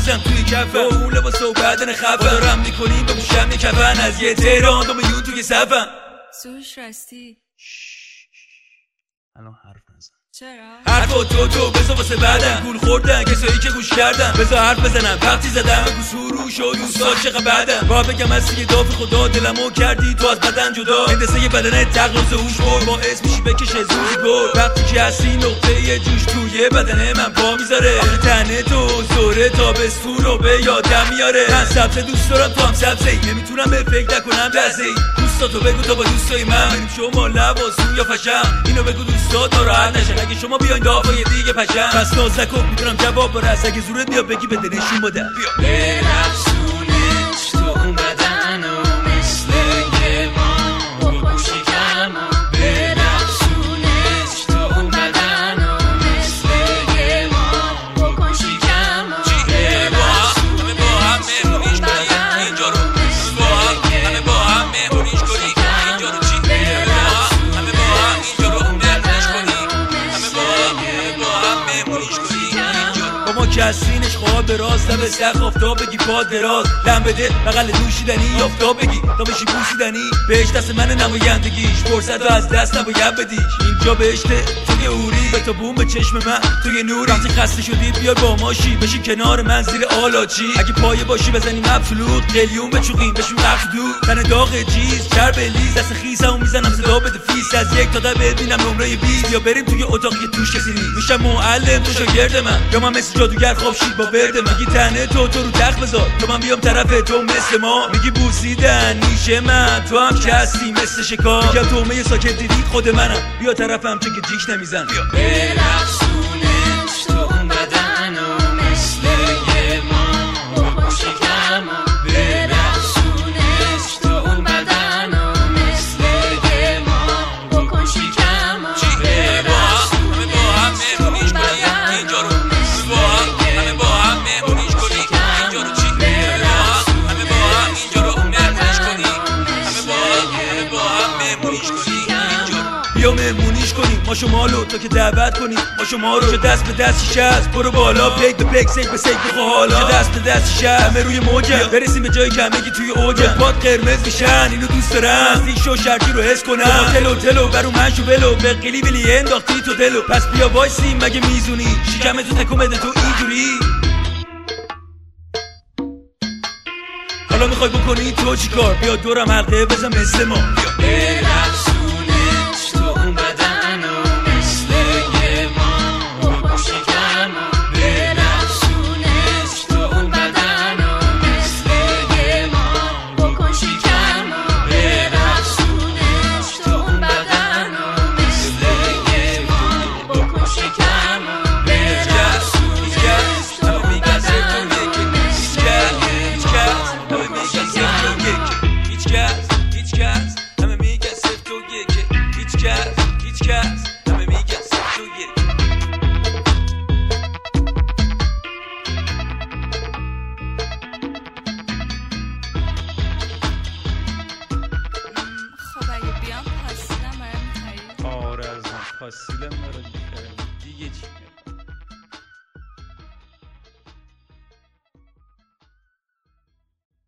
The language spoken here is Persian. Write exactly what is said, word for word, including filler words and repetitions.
هنوزم توی کفم اون لباس و بدن خفم دارم میکنیم بپوشم یه کفن از یه تهران دو میلیون توی صفم. سروش راستی الان حرف نزن. چرا؟ حرفا تو تو بذار واسه بعدم گول خوردن کسایی که گوش کردن بذار حرف بزنم وقتی زدم بگو سروش و دوستا چقدر بعدم با بگم از دیگه داف خدا دلمو کردی تو از بدن جدا هندسه بدن تقلص هوش بر باعث میشی بکشه زوزی گل وقتی که هستی نقطه یه جوش توی بدن من پا میذاره آخه تنه تو زوره تابستون رو به یادم میاره من سبز دوست دارم تو هم سبزی نمیتونم به فکر نکنم لحظه‌ای دوستاتو بگو تا با دوستای من بریم شما لباسون یا فشم اینو بگو دوستات ناراحت نشن اگه شما بیاین دافای دیگه پشم پس ناز نکن میتونم جواب برس اگه زورت بیا بگی بده نشون بده بیا برقصونش تو اون بدن و مثل یه ما بکن شکم و برقصونش تو اون بدن و مثل یه ما بکن شکم و چیه با هم همه با هم مهمونیش کنی اینجا رو با هم همه با هم مهمونیش کنی اینجا رو چی با هم همه با هم اینجا رو مهمونیش کنی همه با هم همه با هم مهمونیش کنی اینجا رو با ما کسینش خواه به راست به سخ آفتاب بگی پا دراز لم بده بغل دوشیدنی آفتاب بگی تا بشی بوسیدنی بهش دست من نمایندگیش فرصت از دست نباید بدیش اینجا بهشته توی اوری به تا بوم به چشم من توی نوری وقتی خسته شدی بیا با ماشی بشین کنار من زیر آلاچی اگه پایه باشی بزنیم ابسولوت قلیون بچوقیم بشیم رفت دور تن داغ چیز چرب لیز دست خیسمو میزنم صدا بده فیس از یک تا ده ببینم نمره بیست یا بریم توی اتاقی که توش کسی نیست میشم معلم تو شاگرد من یا من مثل جادوگر خواب شید با برد من میگی تنه تو تو رو تخت بذار تو من بیام طرف تو مثل ما میگی بوسیدن نیشه من تو هم کسی مثل شکار میگم تومه ساکت دیدی خود منم بیا طرفم چه که جیش نمیزن بیا برقصونش تو اون بدن و مثل یه ما بکن شکم و برقصونش تو اون بدن و مثل یه ما بکن شکم و چیه با هم همه با هم مهمونیش کنی اینجا رو با هم همه با هم مهمونیش کنی اینجا رو چی با هم همه با هم اینجا رو مهمونیش کنی همه با هم همه با هم مهمونیش کنی اینجا رو بیا مهمونیش کنی ما شمالو تو که دعوت کنی ما شما رو که دست به دست شیشه است برو بالا پیک به پیک سیک به سیک بخوا حالا که دست به دست شیشه همه روی موجه برسیم به جایی که همگی توی اوجه پات قرمز میشن اینو دوست دارم از این شو شرکی رو حس کنم تلو تلو برو من شو ولو به قلی بلی انداختی تو دلو پس بیا وایسیم مگه میزونی شکم تو تکون بده تو اینجوری حالا میخوای بکنی تو چیکار بیا دورم حلقه بزن مثل ما برقصونش